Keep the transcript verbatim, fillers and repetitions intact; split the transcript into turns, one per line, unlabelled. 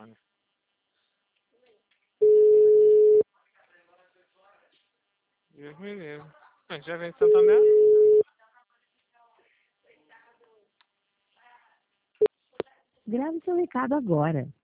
telefone. Deus me livre. Ah, já vem de Santander?
Grave seu recado agora.